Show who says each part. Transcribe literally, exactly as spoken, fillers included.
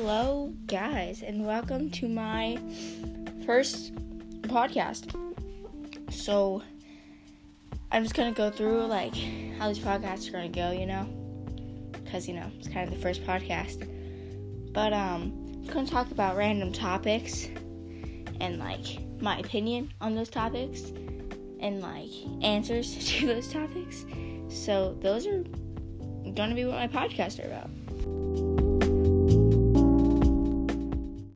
Speaker 1: Hello, guys, and welcome to my first podcast. So, I'm just gonna go through, like, how these podcasts are gonna go, you know? Because, you know, it's kind of the first podcast. But, um, I'm gonna talk about random topics and, like, my opinion on those topics and, like, answers to those topics. So, those are gonna be what my podcasts are about.